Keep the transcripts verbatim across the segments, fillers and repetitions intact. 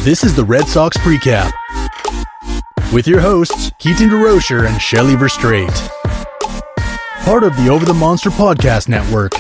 This is the Red Sox Precap with your hosts, Keaton DeRocher and Shelly Verstrate. Part of the Over the Monster Podcast Network.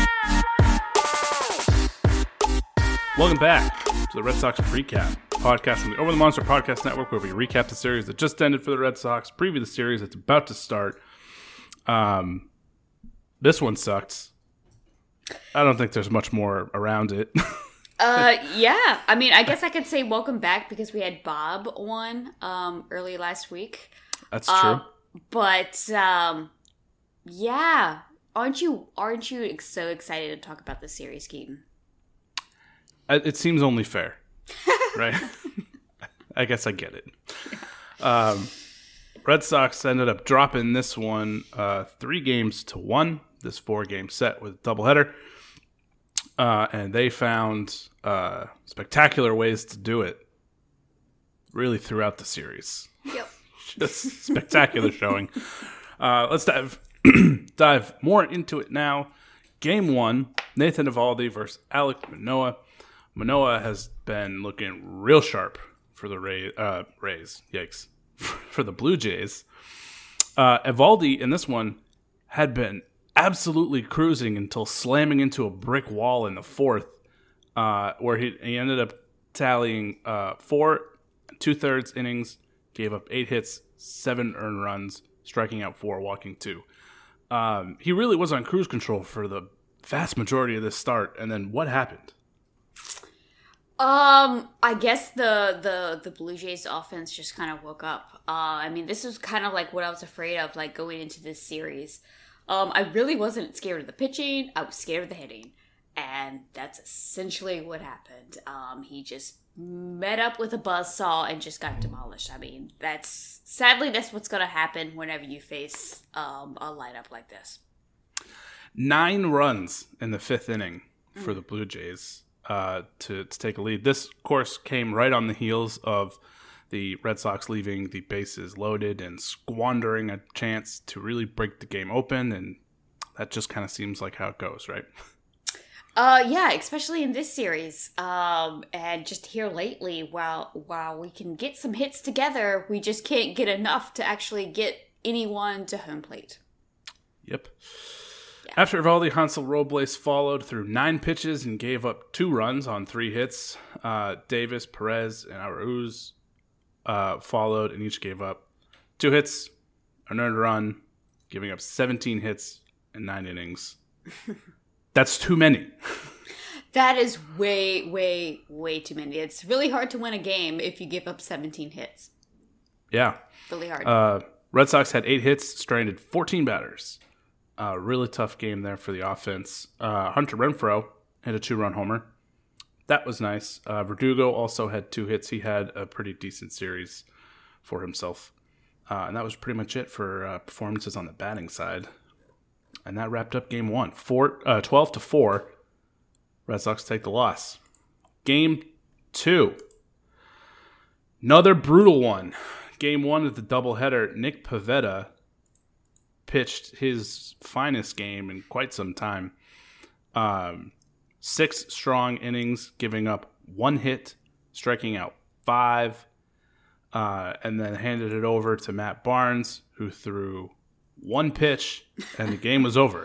Welcome back to the Red Sox Precap, podcast from the Over the Monster Podcast Network, where we recap the series that just ended for the Red Sox, preview the series that's about to start. Um, this one sucked. I don't think there's much more around it. uh, yeah. I mean, I guess I could say welcome back because we had Bob on um, early last week. That's true. Uh, but um, yeah, aren't you? Aren't you so excited to talk about the series, Keaton? It seems only fair, right? I guess I get it. Um, Red Sox ended up dropping this one uh, three games to one, this four-game set with a doubleheader. Uh, and they found uh, spectacular ways to do it really throughout the series. Yep. Just spectacular showing. Uh, let's dive, dive more into it now. Game one, Nathan Eovaldi versus Alek Manoah. Manoah has been looking real sharp for the Ray, uh, Rays. Yikes. For the Blue Jays. Uh, Eovaldi in this one had been absolutely cruising until slamming into a brick wall in the fourth, uh, where he, he ended up tallying uh, four two-thirds innings, gave up eight hits, seven earned runs, striking out four, walking two. Um, he really was on cruise control for the vast majority of this start, and then what happened? Um, I guess the, the, the Blue Jays offense just kind of woke up. Uh, I mean, this was kind of like what I was afraid of, like going into this series. Um, I really wasn't scared of the pitching. I was scared of the hitting. And that's essentially what happened. Um, he just met up with a buzzsaw and just got demolished. I mean, that's sadly, that's what's going to happen whenever you face um, a lineup like this. Nine runs in the fifth inning for mm. the Blue Jays. Uh, to, to take a lead. This, of course, came right on the heels of the Red Sox leaving the bases loaded and squandering a chance to really break the game open, and that just kind of seems like how it goes, right? Uh, yeah, especially in this series. Um, and just here lately, while while we can get some hits together, we just can't get enough to actually get anyone to home plate. Yep. After Eovaldi, Hansel Robles followed through nine pitches and gave up two runs on three hits. Uh, Davis, Perez, and Arauz uh, followed and each gave up two hits, an earned run, giving up seventeen hits in nine innings. That's too many. That is way, way, way too many. It's really hard to win a game if you give up seventeen hits. Yeah. Really hard. Uh, Red Sox had eight hits, stranded fourteen batters. A uh, really tough game there for the offense. Uh, Hunter Renfroe hit a two-run homer. That was nice. Uh, Verdugo also had two hits. He had a pretty decent series for himself. Uh, and that was pretty much it for uh, performances on the batting side. And that wrapped up game one. Four, uh, twelve to four. Red Sox take the loss. Game two. Another brutal one. Game one of the doubleheader. Nick Pivetta pitched his finest game in quite some time. Um, six strong innings, giving up one hit, striking out five, uh, and then handed it over to Matt Barnes, who threw one pitch, and the game was over.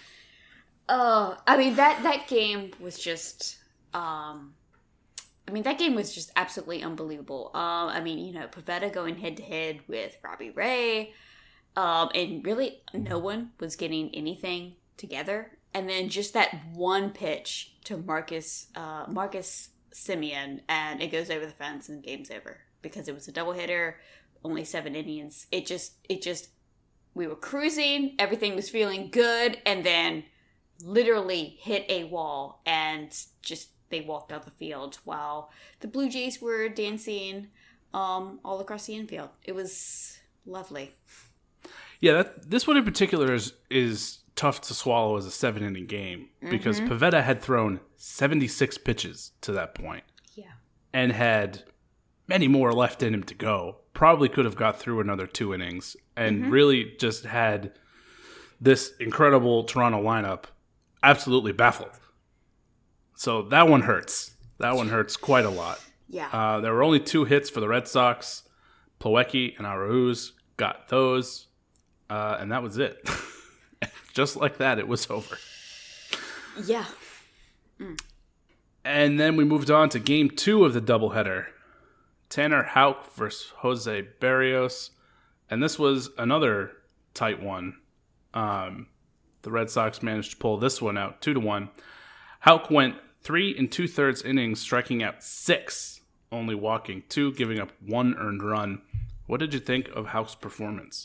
Oh, I mean, that, that game was just... Um, I mean, that game was just absolutely unbelievable. Um, I mean, you know, Pivetta going head-to-head with Robbie Ray... Um, and really, no one was getting anything together. And then just that one pitch to Marcus uh, Marcus Semien, and it goes over the fence, and the game's over because it was a doubleheader, only seven innings. It just, it just, we were cruising, everything was feeling good, and then literally hit a wall, and just they walked out the field while the Blue Jays were dancing um, all across the infield. It was lovely. Yeah, that, this one in particular is is tough to swallow as a seven-inning game because mm-hmm. Pivetta had thrown seventy-six pitches to that point. Yeah. And had many more left in him to go. Probably could have got through another two innings and mm-hmm. really just had this incredible Toronto lineup absolutely baffled. So that one hurts. That one hurts quite a lot. Yeah. Uh, there were only two hits for the Red Sox. Plawecki and Arauz got those, uh, and that was it. Just like that, it was over. Yeah. Mm. And then we moved on to game two of the doubleheader. Tanner Houck versus Jose Berrios. And this was another tight one. Um, the Red Sox managed to pull this one out two to one. Houck went three and two thirds innings, striking out six, only walking two, giving up one earned run. What did you think of Houck's performance?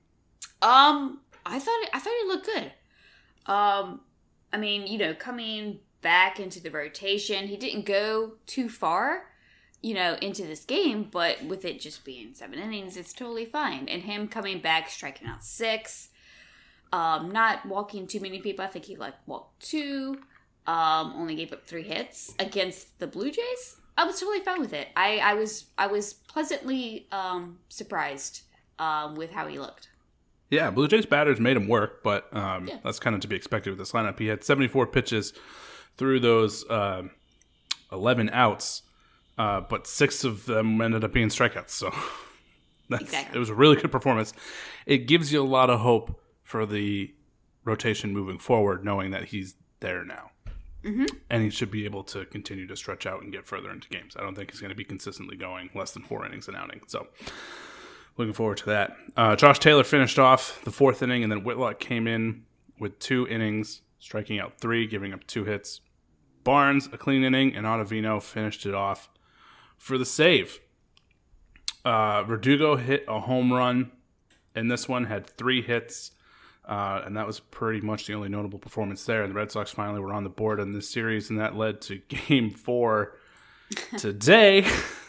Um, I thought it, I thought it looked good. Um, I mean, you know, coming back into the rotation, he didn't go too far, you know, into this game, but with it just being seven innings, it's totally fine. And him coming back, striking out six, um, not walking too many people. I think he like walked two, um, only gave up three hits against the Blue Jays. I was totally fine with it. I, I was I was pleasantly um, surprised um, with how he looked. Yeah, Blue Jays batters made him work, but um, Yeah. that's kind of to be expected with this lineup. He had seventy-four pitches through those uh, eleven outs, uh, but six of them ended up being strikeouts. So that's, Exactly. it was a really good performance. It gives you a lot of hope for the rotation moving forward, knowing that he's there now. Mm-hmm. And he should be able to continue to stretch out and get further into games. I don't think he's going to be consistently going less than four innings an outing. So looking forward to that. Uh, Josh Taylor finished off the fourth inning, and then Whitlock came in with two innings, striking out three, giving up two hits. Barnes, a clean inning, and Ottavino finished it off for the save. Uh, Verdugo hit a home run, and this one had three hits. Uh, and that was pretty much the only notable performance there. And the Red Sox finally were on the board in this series, and that led to game four today.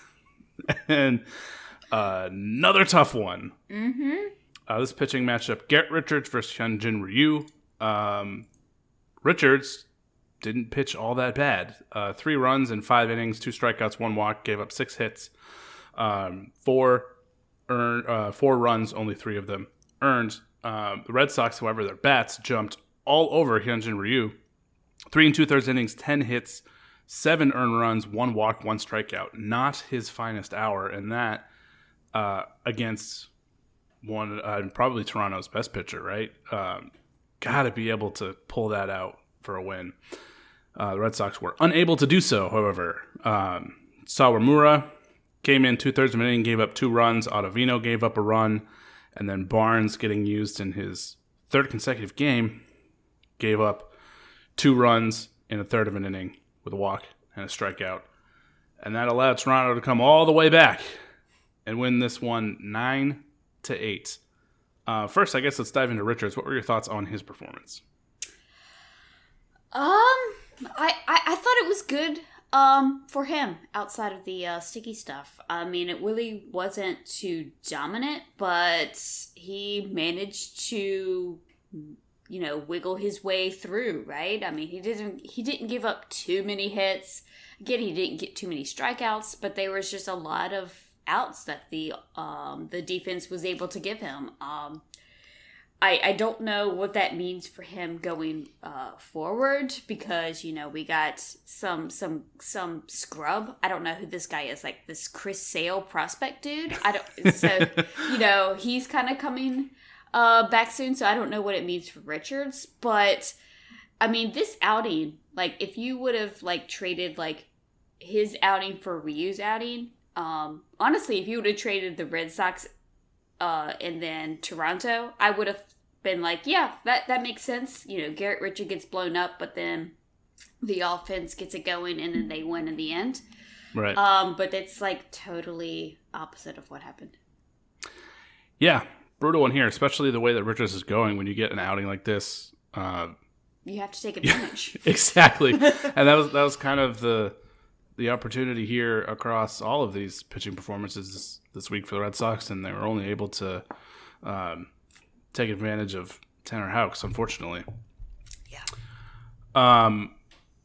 and uh, another tough one. Mm-hmm. Uh, this pitching matchup, Garrett Richards versus Hyunjin Ryu. Um, Richards didn't pitch all that bad. Uh, three runs in five innings, two strikeouts, one walk, gave up six hits. Um, four, earn, uh, four runs, only three of them earned. Uh, the Red Sox, however, their bats jumped all over Hyunjin Ryu. Three and two-thirds innings, ten hits, seven earned runs, one walk, one strikeout. Not his finest hour, and that uh, against one, uh, probably Toronto's best pitcher, right? Um, Got to be able to pull that out for a win. Uh, the Red Sox were unable to do so, however. Um, Sawamura came in two-thirds of an inning, gave up two runs. Ottavino gave up a run. And then Barnes, getting used in his third consecutive game, gave up two runs in a third of an inning with a walk and a strikeout. And that allowed Toronto to come all the way back and win this one nine to eight. Uh, first, I guess let's dive into Richards. What were your thoughts on his performance? Um, I, I, I thought it was good um, for him outside of the uh, sticky stuff. I mean, it really wasn't too dominant, but he managed to, you know, wiggle his way through, right? I mean, he didn't he didn't give up too many hits. Again, he didn't get too many strikeouts, but there was just a lot of outs that the um, the defense was able to give him. Um, I, I don't know what that means for him going uh, forward because, you know, we got some some some scrub. I don't know who this guy is, like this Chris Sale prospect dude. I don't. So, you know, he's kind of coming uh, back soon. So I don't know what it means for Richards. But, I mean, this outing, like if you would have like traded like his outing for Ryu's outing, um, honestly, if you would have traded the Red Sox uh, and then Toronto, I would have been like, yeah, that, that makes sense. You know, Garrett Richards gets blown up, but then the offense gets it going and then they win in the end. Right. Um, but it's like totally opposite of what happened. Yeah, brutal one here, especially the way that Richards is going when you get an outing like this. Uh, You have to take advantage. exactly. And that was that was kind of the the opportunity here across all of these pitching performances this, this week for the Red Sox, and they were only able to um, take advantage of Tanner Houck, unfortunately. Yeah. Um,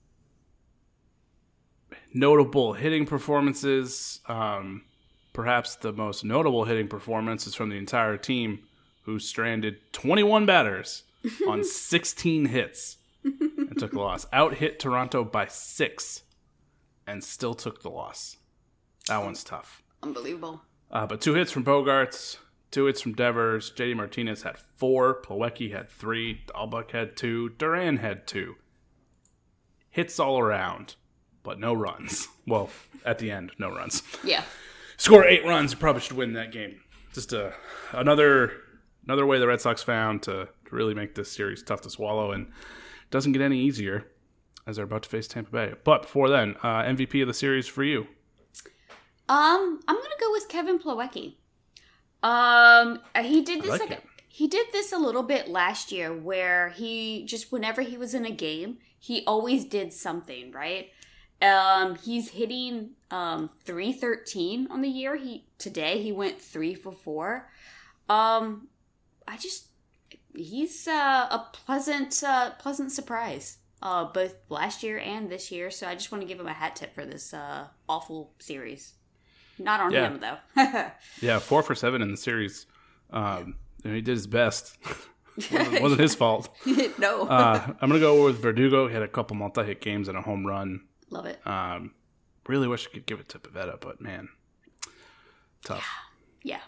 notable hitting performances. Um, perhaps the most notable hitting performance is from the entire team, who stranded twenty-one batters on sixteen hits and took the loss. Out hit Toronto by six and still took the loss. That one's tough. Unbelievable. Uh, but two hits from Bogarts, two hits from Devers. J D Martinez had four. Plawecki had three. Dahlbuck had two. Duran had two. Hits all around, but no runs. Well, at the end, no runs. Yeah. Score eight runs, you probably should win that game. Just a, another another way the Red Sox found to, to really make this series tough to swallow, and it doesn't get any easier as they're about to face Tampa Bay. But before then, uh, M V P of the series for you. Um, I'm gonna go with Kevin Plawecki. Um, he did this I like like it. he did this a little bit last year, where he just whenever he was in a game, he always did something, right? Um, he's hitting um three thirteen on the year. He today he went three for four. Um, I just he's uh, a pleasant uh, pleasant surprise. Uh, both last year and this year. So I just want to give him a hat tip for this uh awful series. Not on Yeah. him though. Yeah, four for seven in the series. Um, and he did his best. wasn't, wasn't his fault. No. Uh, I'm gonna go with Verdugo. He had a couple multi-hit games and a home run. Love it. Um, really wish I could give it to Pivetta, but man, tough. Yeah.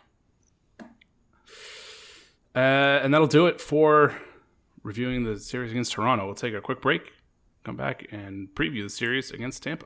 Uh, and that'll do it for reviewing the series against Toronto. We'll take a quick break, come back, and preview the series against Tampa.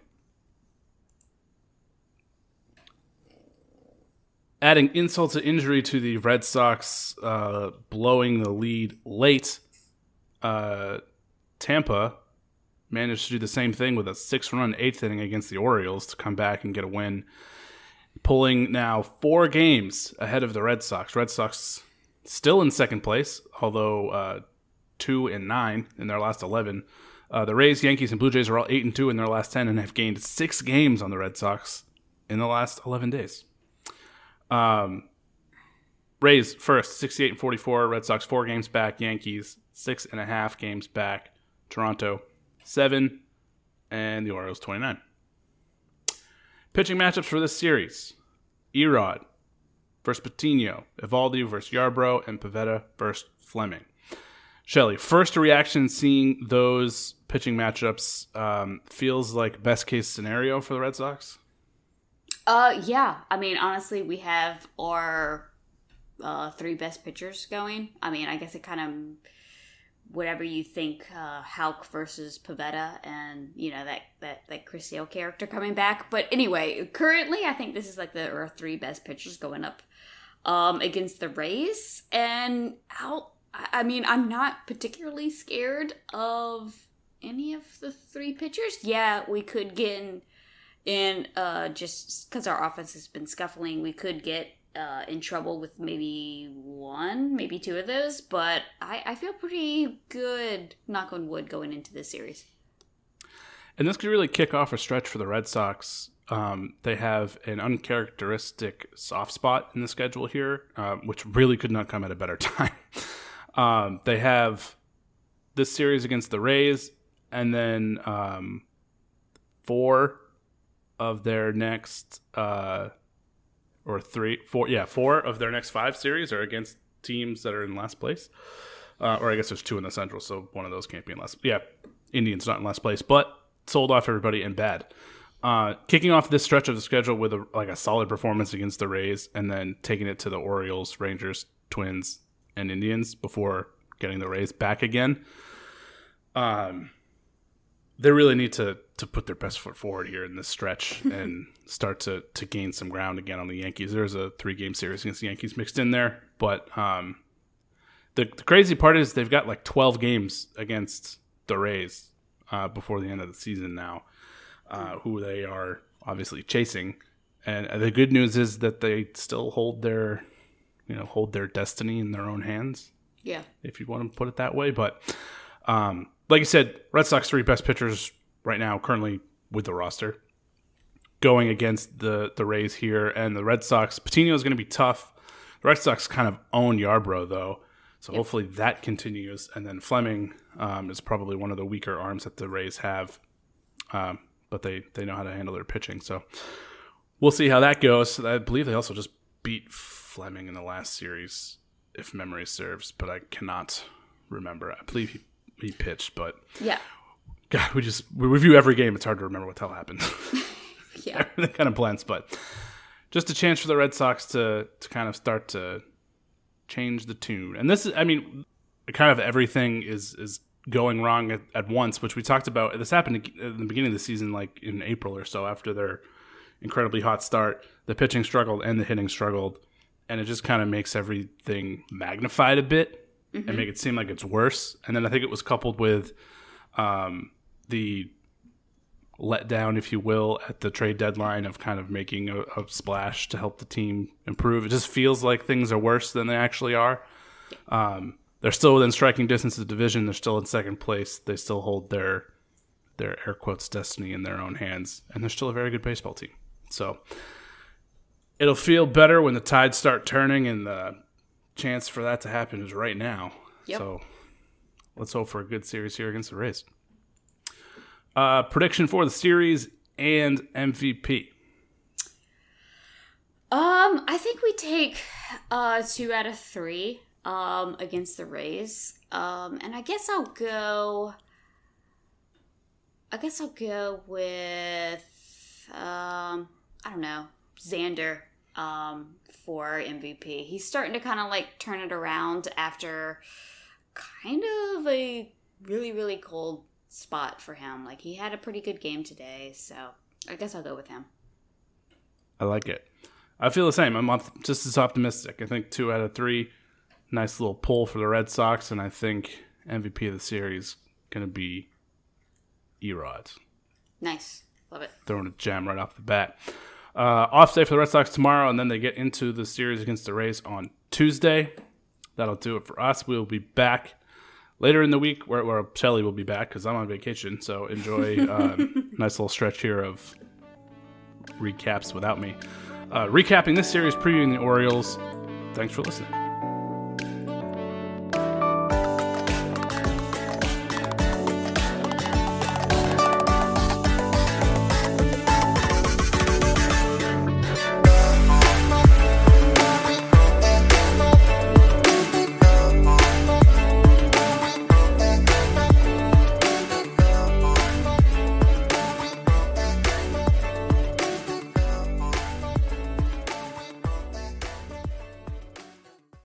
Adding insult to injury to the Red Sox uh, blowing the lead late, uh, Tampa managed to do the same thing with a six-run eighth inning against the Orioles to come back and get a win, pulling now four games ahead of the Red Sox. Red Sox still in second place, although uh, two and nine in their last eleven. Uh, the Rays, Yankees, and Blue Jays are all eight and two in their last ten and have gained six games on the Red Sox in the last eleven days. Um, Rays first, sixty-eight and forty-four. Red Sox four games back. Yankees six and a half games back. Toronto seven, and the Orioles twenty-nine. Pitching matchups for this series: Erod versus Patino, Evaldi versus Yarbrough, and Pivetta versus Fleming. Shelly, first reaction seeing those pitching matchups, um, feels like best case scenario for the Red Sox. Uh, yeah. I mean, honestly, we have our uh, three best pitchers going. I mean, I guess it kind of, whatever you think, uh, Houck versus Pivetta and, you know, that, that, that Chris Sale character coming back. But anyway, currently, I think this is like the our three best pitchers going up um, against the Rays. And I'll, I mean, I'm not particularly scared of any of the three pitchers. Yeah, we could get in... And uh, just because our offense has been scuffling, we could get uh, in trouble with maybe one, maybe two of those. But I, I feel pretty good, knock on wood, going into this series. And this could really kick off a stretch for the Red Sox. Um, they have an uncharacteristic soft spot in the schedule here, uh, which really could not come at a better time. um, they have this series against the Rays, and then um, four... of their next uh or three four yeah four of their next five series are against teams that are in last place, uh, or I guess there's two in the Central, so one of those can't be in last. Yeah, Indians not in last place, but sold off everybody and bad. Uh, kicking off this stretch of the schedule with a, like a solid performance against the Rays, and then taking it to the Orioles, Rangers, Twins, and Indians before getting the Rays back again. Um. They really need to, to put their best foot forward here in this stretch and start to, to gain some ground again on the Yankees. There's a three-game series against the Yankees mixed in there. But um, the, the crazy part is they've got like twelve games against the Rays uh, before the end of the season now, uh, who they are obviously chasing. And the good news is that they still hold their, you know, hold their destiny in their own hands. Yeah. If you want to put it that way. But... Um, like you said, Red Sox three best pitchers right now currently with the roster going against the, the Rays here. And the Red Sox, Patino is going to be tough. The Red Sox kind of own Yarbrough, though. So yep. Hopefully that continues. And then Fleming um, is probably one of the weaker arms that the Rays have. Um, but they, they know how to handle their pitching. So we'll see how that goes. I believe they also just beat Fleming in the last series, if memory serves. But I cannot remember. I believe he... he pitched, but yeah, God, we just we review every game. It's hard to remember what the hell happened. Yeah. everything kind of blends, but just a chance for the Red Sox to to kind of start to change the tune. And this is, I mean, kind of everything is is going wrong at, at once, which we talked about. This happened at the beginning of the season, like in April or so, after their incredibly hot start. The pitching struggled and the hitting struggled, and it just kind of makes everything magnified a bit mm-hmm. and make it seem like it's worse. And then I think it was coupled with um, the letdown, if you will, at the trade deadline of kind of making a, a splash to help the team improve. It just feels like things are worse than they actually are. Um, they're still within striking distance of the division. They're still in second place. They still hold their their air quotes destiny in their own hands, and they're still a very good baseball team. So it'll feel better when the tides start turning, and the chance for that to happen is right now. Yep. So let's hope for a good series here against the Rays. Uh, prediction for the series and M V P. Um, I think we take uh two out of three um against the Rays. Um, and I guess I'll go. I guess I'll go with um I don't know Xander um for M V P. He's starting to kind of like turn it around after kind of a really really cold spot for him. Like, he had a pretty good game today, so I guess I'll go with him. I like it. I feel the same. I'm just as optimistic. I think two out of three, nice little pull for the Red Sox, and I think M V P of the series going to be Erod. Nice. Love it. Throwing a gem right off the bat. Uh, off day for the Red Sox tomorrow, and then they get into the series against the Rays on Tuesday. That'll do it for us. We'll be back later in the week, where, where Shelly will be back because I'm on vacation. So enjoy a uh, nice little stretch here of recaps without me. Uh, recapping this series, previewing the Orioles. Thanks for listening.